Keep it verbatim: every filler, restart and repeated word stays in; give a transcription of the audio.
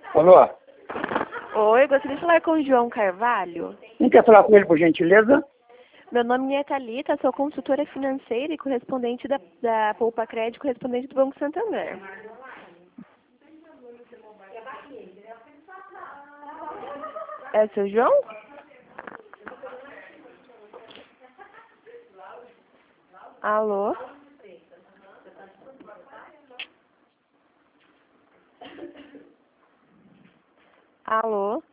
Alô? Oi, gostaria de falar com o João Carvalho. Quem quer falar com ele, por gentileza? Meu nome é Thalita, sou consultora financeira e correspondente da, da Poupa Crédito, correspondente do Banco Santander. É o seu João? Alô? Alô?